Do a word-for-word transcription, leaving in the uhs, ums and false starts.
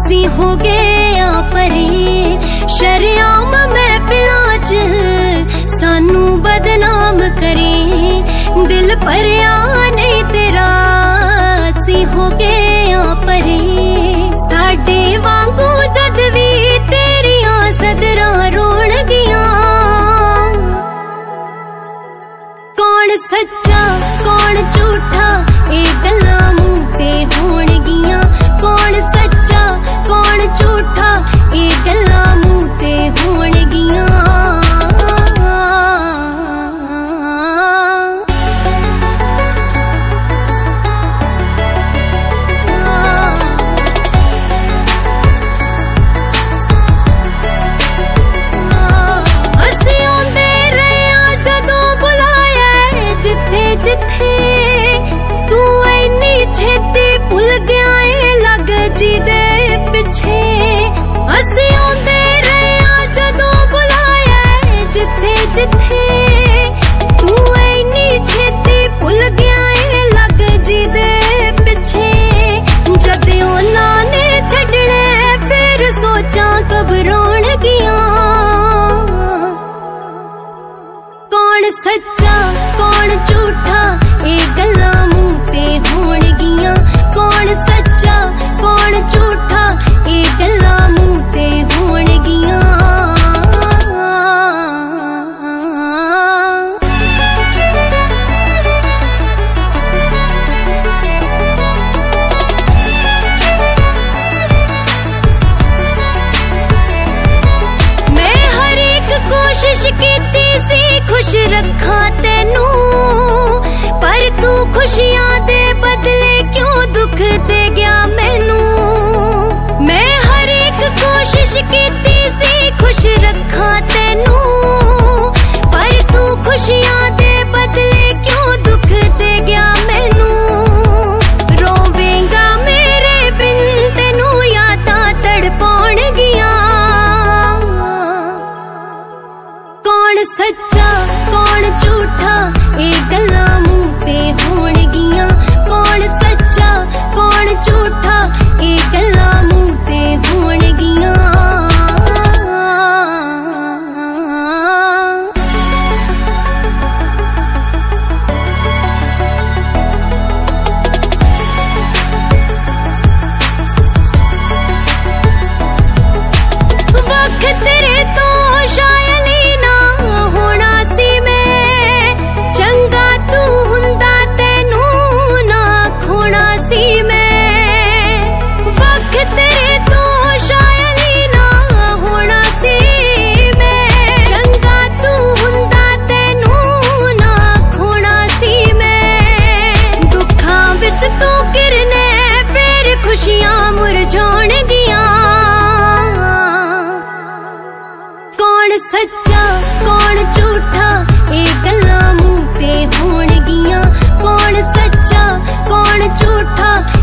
असी हो गए आ परे शरियाम महफिलां च सानू बदनाम करे दिल भरिया नहीं तेरा असी हो गए आ परे साडे वांगू जद भी तेरियां सदरां रोण गियां कौन सच्चा कौन झूठा ए गल्लां मूं ते होण गियां कौन सच्चा कौन झूठा ए गल्लां मूं ते होण गियां जिथे तू इन्नी छेती भुल गया है लग जी दे पिछे असी आंदे रहे जदों बुलाया जिथे जिथे तू इन्नी छेती भुल गया है लग जी दे पिछे जद उन्हां ने छड्डने फिर सोचा घबराउण गियां कौन सच्चा कौन झूठा ए गल्लां मूं ते होण गियां कौन सच्चा कौन झूठा ए गल्लां मूं ते होण गियां मैं हर एक कोशिश कीती सी खुश रखा तेनू पर तू खुशियां दे बदले क्यों दुख दे गया मैनू मैं हर एक कोशिश कीती सी खुश रखा तेनू पर तू खुशियां दे बदले क्यों दुख दे गया मैनू रोवेंगा मेरे बिन तेनू यादां तड़पाउण गियां कौन सच्चा कौन झूठा ए गल्लां मूं ते होण गियां कौन सच्चा कौन झूठा ए गल्लां मूं ते होण गियां वक्त तेरे तो शायली ना होना सी मैं चंगा तू हुंदा तेनू ना खोना सी मैं वक्त तेरे तो शायली ना होना सी मैं चंगा तू हुंदा तेनू ना खोना सी मैं दुखां विच तू गिरने फिर खुशियां मुरझाउण गियां कौन सच्चा कौन झूठा ए गल्लां मूं ते होण गियां कौन सच्चा कौन झूठा